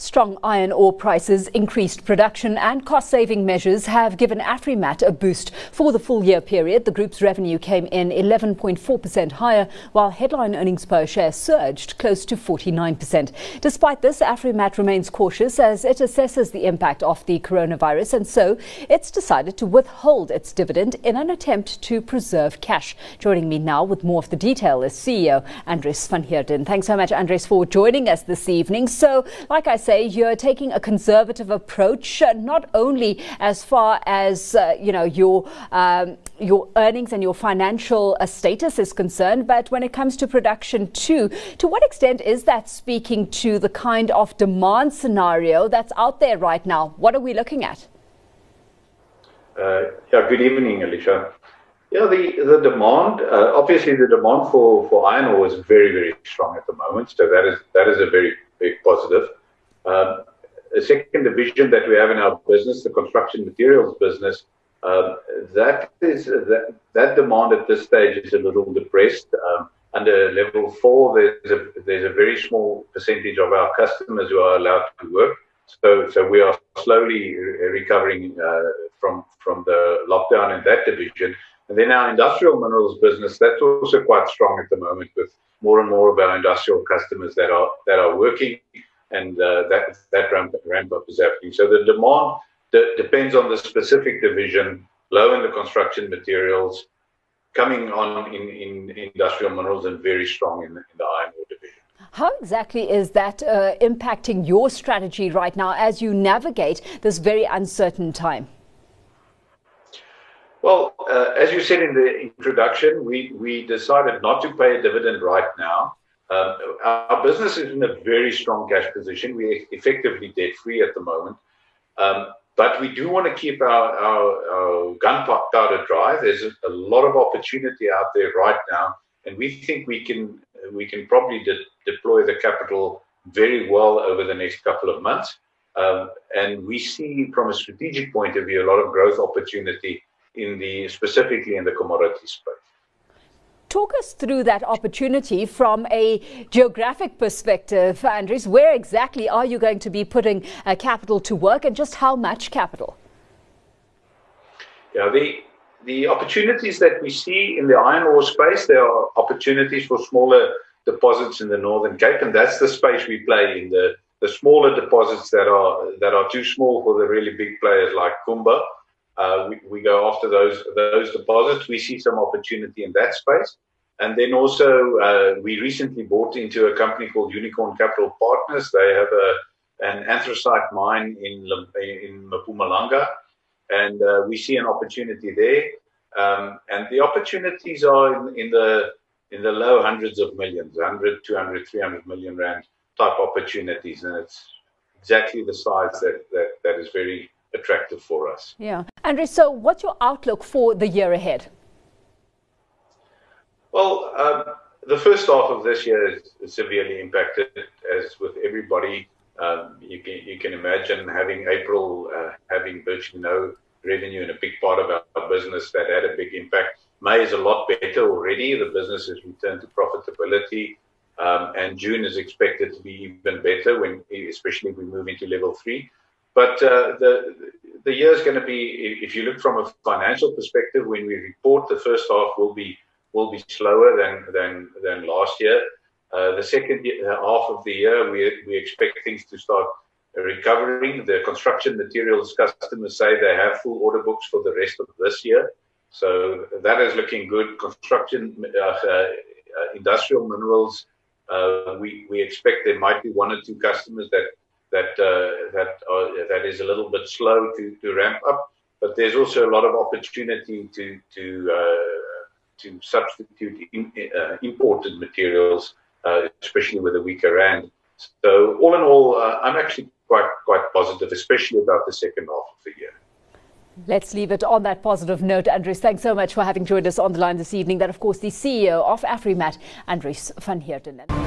Strong iron ore prices, increased production and cost-saving measures have given Afrimat a boost. For the full year period, the group's revenue came in 11.4% higher, while headline earnings per share surged close to 49%. Despite this, Afrimat remains cautious as it assesses the impact of the coronavirus, and so it's decided to withhold its dividend in an attempt to preserve cash. Joining me now with more of the detail is CEO Andries van Heerden. Thanks so much, Andries, for joining us this evening. So, like I say, you're taking a conservative approach, not only as far as your earnings and your financial status is concerned, but when it comes to production too. To what extent is that speaking to the kind of demand scenario that's out there right now? What are we looking at? Good evening, Alicia. Yeah, the demand, obviously the demand for iron ore is very, very strong at the moment. So that is a very big positive. The second division that we have in our business, the construction materials business, that demand at this stage is a little depressed. Under level 4, there's a very small percentage of our customers who are allowed to work. So we are slowly recovering from the lockdown in that division. And then our industrial minerals business, that's also quite strong at the moment, with more and more of our industrial customers that are working, and that ramp up is happening. So the demand depends on the specific division, low in the construction materials, coming on in industrial minerals, and very strong in the iron ore division. How exactly is that impacting your strategy right now as you navigate this very uncertain time? Well, as you said in the introduction, we decided not to pay a dividend right now. Our business is in a very strong cash position. We're effectively debt-free at the moment. But we do want to keep our gunpowder dry. There's a lot of opportunity out there right now, and we think we can probably deploy the capital very well over the next couple of months. And we see, from a strategic point of view, a lot of growth opportunity specifically in the commodity space. Talk us through that opportunity from a geographic perspective, Andries. Where exactly are you going to be putting capital to work, and just how much capital? Yeah, the opportunities that we see in the iron ore space, there are opportunities for smaller deposits in the Northern Cape, and that's the space we play in. The smaller deposits that are too small for the really big players like Kumba. We go after those deposits. We see some opportunity in that space. And then also, we recently bought into a company called Unicorn Capital Partners. They have an anthracite mine in Mpumalanga, and we see an opportunity there. And the opportunities are in the low hundreds of millions, 100, 200, 300 million rand type opportunities, and it's exactly the size that is very attractive for us. Yeah. Andries, so what's your outlook for the year ahead? Well, the first half of this year is severely impacted, as with everybody. You can imagine having April having virtually no revenue in a big part of our business. That had a big impact. May is a lot better already. The business has returned to profitability, and June is expected to be even better, especially if we move into level 3. But the year is going to be, if you look from a financial perspective, when we report, the first half will be slower than last year. The second half of the year, we expect things to start recovering. The construction materials customers say they have full order books for the rest of this year, so that is looking good. Construction, industrial minerals, we expect there might be one or two customers that is a little bit slow to ramp up, but there's also a lot of opportunity to substitute imported materials, especially with a weaker rand. So all in all, I'm actually quite positive, especially about the second half of the year. Let's leave it on that positive note. Andries, thanks so much for having joined us on the line this evening. That, of course, the CEO of Afrimat, Andries van Heerden.